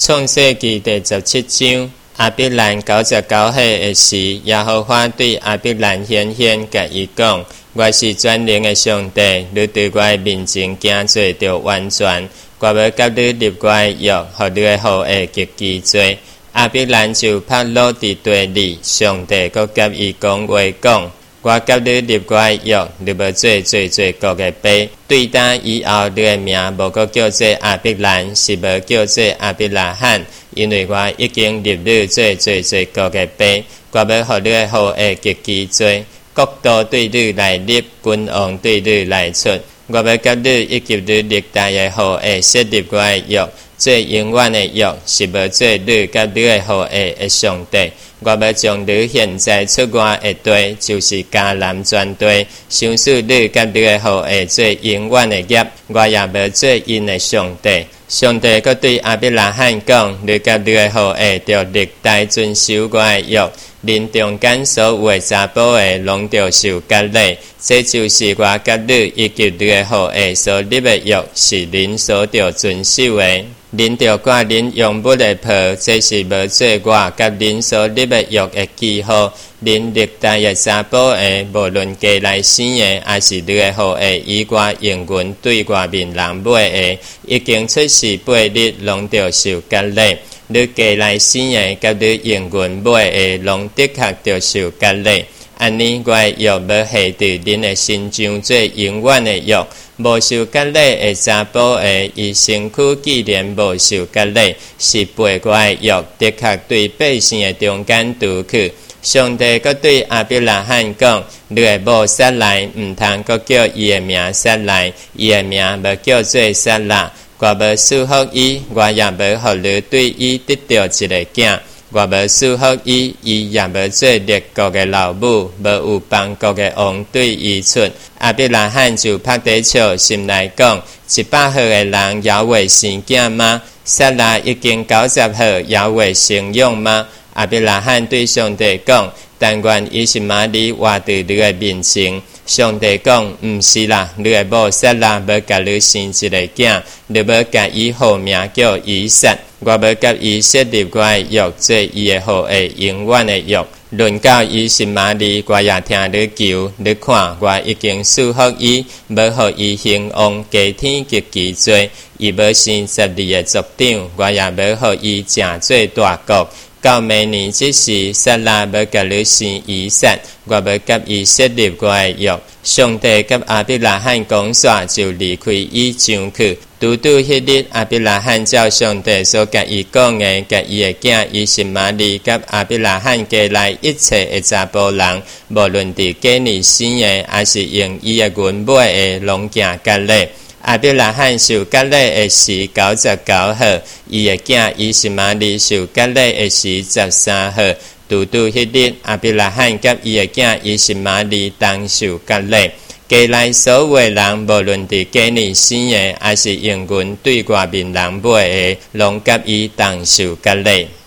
创世纪第17章，亚伯兰99岁的时，耶和华对亚伯兰显现，甲伊讲：我是全能的上帝，你对我的面前行做着完全，我要甲你立我的约，互你的后裔极其多。亚伯兰就拍落伫地里，上帝阁甲伊讲话讲：我甲你立我的约，你要做国的爸。对打以后，你的名无阁叫做亚伯兰，是要叫做亚伯拉罕，因为我已经立你做国的爸。我要互你的后裔极其多，国度对你来立，君王对你来出。我要甲你以及你历代的后裔设立我的约，做永远的约，是要做你甲你的后裔的上帝。我要将你现在出外的地，就是迦南全地，想使你甲你的后裔做永远的业，我也要做因的上帝。上帝阁对亚伯拉罕讲：你甲你的后裔着历代遵守我的约，恁中间所有的查甫的，拢着受割礼。这就是我甲你以及你的后裔所立的约，是恁所着遵守的。恁着挂恁用物的袍，这是要做我甲恁所立的约的记号。恁历代的查甫的，无论嫁来生的，还是你的后裔，以我用云对外面人买的，已经出世8日，拢着受割礼。你嫁来生的，甲你用云买的，拢的确着受割礼。安尼，我的约要下伫恁的心上做永远的约。无受割礼的查甫的，伊身躯既然无受割礼，是背我的约，的确对百姓的中间除去。上帝阁对亚伯拉罕讲：你的某撒来，毋通阁叫伊的名撒来，伊的名要叫做撒拉。我要祝福伊，我也要互你对伊得到一个囝。我要祝福伊，伊也要做列国的老母，要有邦国的王对伊出。亚伯拉罕就拍地笑，心内讲：100岁的人也会生囝吗？撒拉已经90岁，也会生养吗？亚伯拉罕对上帝讲：但愿伊是玛利活伫你的面前。上帝讲：毋是啦，你的某撒拉要甲你生一个囝，你要甲伊号名叫以撒。我要甲伊设立我的约，做伊的后裔永远的约。论到伊是玛利，我也听你求，你看，我已经祝福伊，要互伊兴旺，加添极其多。伊要生12个族长，我也要互伊成做大国。到明年这时，撒拉要甲你生以撒，我要甲伊设立我的约。上帝甲亚伯拉罕讲煞，就离开伊上去。拄迄日，亚伯拉罕照上帝所甲伊讲的，甲伊的囝伊是玛利，甲亚伯拉罕家内一切的查甫人，无论伫家里生的，还是用伊的云买的，拢行割礼。亚伯拉罕受割礼的时99岁，伊的囝伊是玛利受割礼的时13岁。拄迄日，亚伯拉罕甲伊的囝伊是玛利同受割礼。家内所有的人，无论伫家里生的，还是用云对外面人买的，拢甲伊同受割礼。